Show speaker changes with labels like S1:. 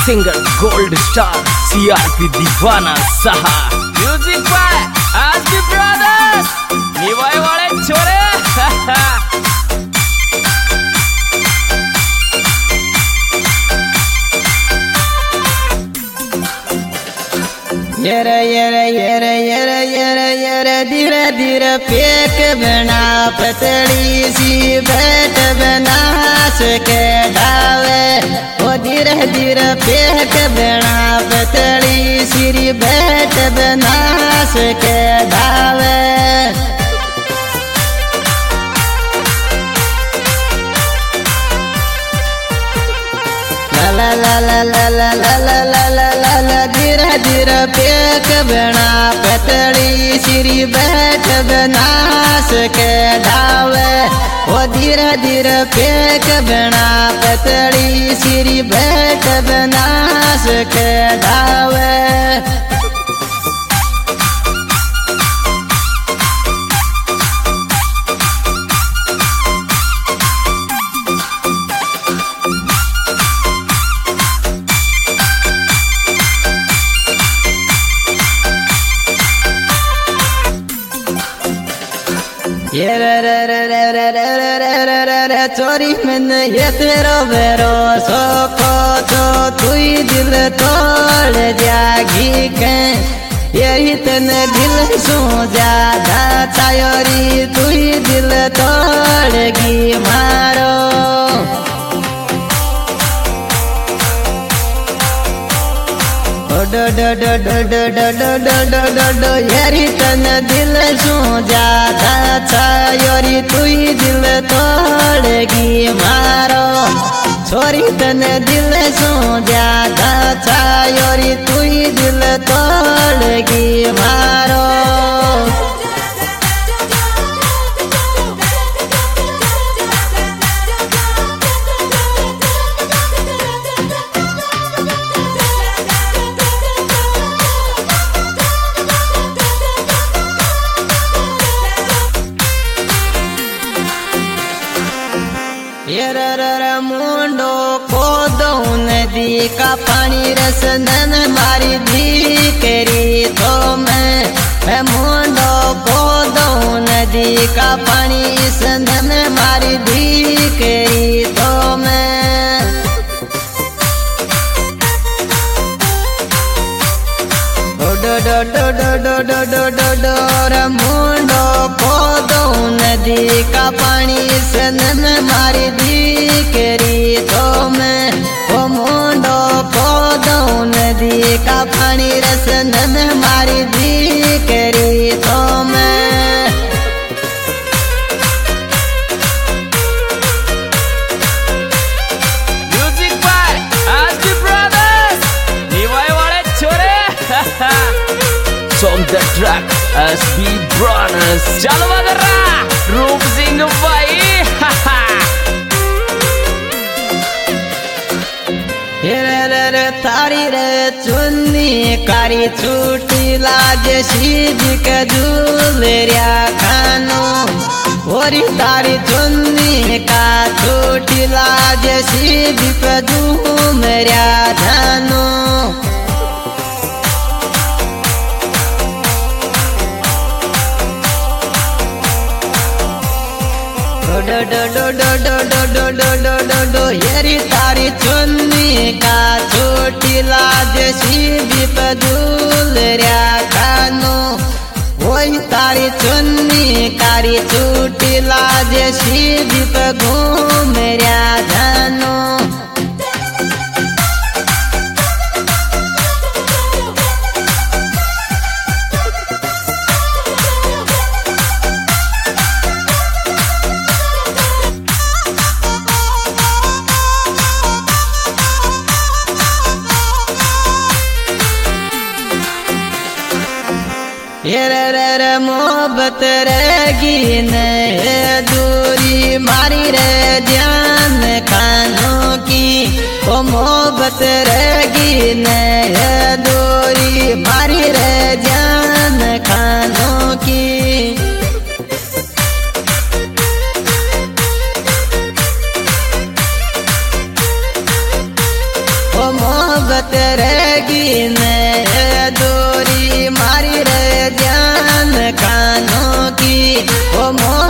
S1: Singer gold star CRP दीवाना सहा। Music by आजकी ब्रदर्स निवाई वाले छोरे।
S2: येरे येरे येरे येरे येरे येरे धीरे धीरे फेंक बना पतली सी बैठ बना सके ढावे। वो धीरे धीरे फेंक बना पतली सी बैठ बना सके ढावे। ला ला ला ला ला ला ला ला ला ला ला धीरे धीरे फेंक बना पतली सिरी बैठ बना सके ढावे। वो धीरे धीरे फेंक बना पतली सिरी बैठ बना सके ढावे। ये रे रे रे रे रे रे रे रे रे रे रे चोरी मन ये तेरो बेरो सोको तो तुई दिल तोड़ जागी के। यही तने दिल सो ज्यादा चायोरी तुई दिल तोड़गी मारो। डो डो डो डो डो डो डो डो डो डो डो यारी तन दिल सो ज्यादा चायोरी तुई दिल तोड़गी मारो। छोरी तन दिल सो ज्यादा चायोरी तुई दिल तोड़गी मारो। ये मुंडो को दो नदी का पानी रसनन मारी दी करी तो मैं मुंडो को दो नदी का पानी संदन मारी दी करी तो मैं। डो डो डो डो डो डो डो डो डो रे मुंडो को दो नदी का पानी संदन मारी दी करी तो मैं। ओ मुंडो को दो नदी का पानी रसनन मारी दी करी तो मैं।
S1: म्यूजिक बाय आजकी ब्रदर्स निवाई वाले छोरे। Song the track SB Brothers चलो बदरा रूप सिंह भाई।
S2: रे रे रे तारी रे चुन्नी कारी छूटी लाज सीध के झूलरिया खानो। ओरी तारी चुन्नी का छूटी लाज सीध पे झूमरिया धानो। डो डो डो डो डो डो डो डो डो डो डो येरी तारी चुन्नी का छोटी लाज सीधी पे झूलरिया खानो। वही तारी चुन्नी कारी छोटी लाज सीधी पे घूमरिया जानो। ये रे रे रे मोहब्बत रहेगी न दूरी मारी रे ध्यान खानों की। ओ मोहब्बत रहेगी न दूरी मारी रे ध्यान खानों की। मोहब्बत रहेगी ने दूरी मारी रे जान कानों की वो